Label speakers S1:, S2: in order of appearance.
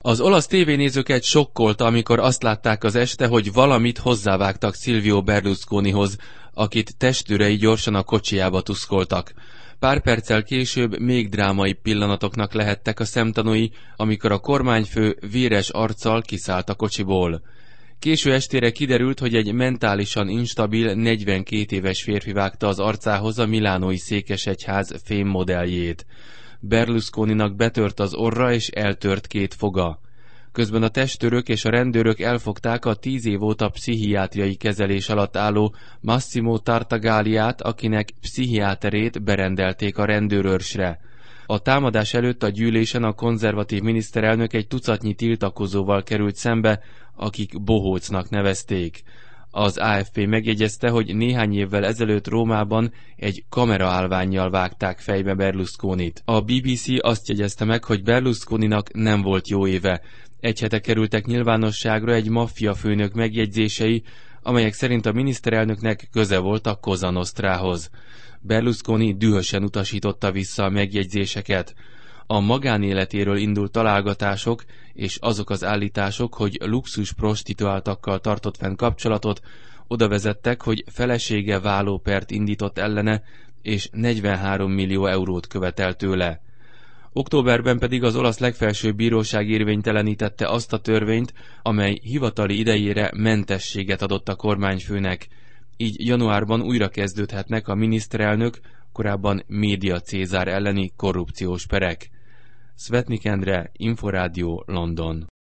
S1: Az olasz tévénézőket sokkolta, amikor azt látták az este, hogy valamit hozzávágtak Silvio Berlusconihoz, akit testőrei gyorsan a kocsijába tuszkoltak. Pár perccel később még drámai pillanatoknak lehettek a szemtanúi, amikor a kormányfő véres arccal kiszállt a kocsiból. Késő estére kiderült, hogy egy mentálisan instabil, 42 éves férfi vágta az arcához a milánói székesegyház fémmodelljét. Berlusconinak betört az orra és eltört 2 foga. Közben a testőrök és a rendőrök elfogták a 10 év óta pszichiátriai kezelés alatt álló Massimo Tartagliát, akinek pszichiáterét berendelték a rendőrőrsre. A támadás előtt a gyűlésen a konzervatív miniszterelnök egy tucatnyi tiltakozóval került szembe, akik bohócnak nevezték. Az AFP megjegyezte, hogy néhány évvel ezelőtt Rómában egy kameraállvánnyal vágták fejbe Berlusconit. A BBC azt jegyezte meg, hogy Berlusconinak nem volt jó éve. Egy hete kerültek nyilvánosságra egy maffia főnök megjegyzései, amelyek szerint a miniszterelnöknek köze volt a Cosa Nostrához. Berlusconi dühösen utasította vissza a megjegyzéseket. A magánéletéről indult találgatások és azok az állítások, hogy luxus prostituáltakkal tartott fenn kapcsolatot, oda vezettek, hogy felesége vállópert indított ellene, és 43 millió eurót követelt tőle. Októberben pedig az olasz legfelsőbb bíróság érvénytelenítette azt a törvényt, amely hivatali idejére mentességet adott a kormányfőnek. Így januárban újra kezdődhetnek a miniszterelnök, korábban Média Cézár elleni korrupciós perek. Svetnik Endre, Inforádió, London.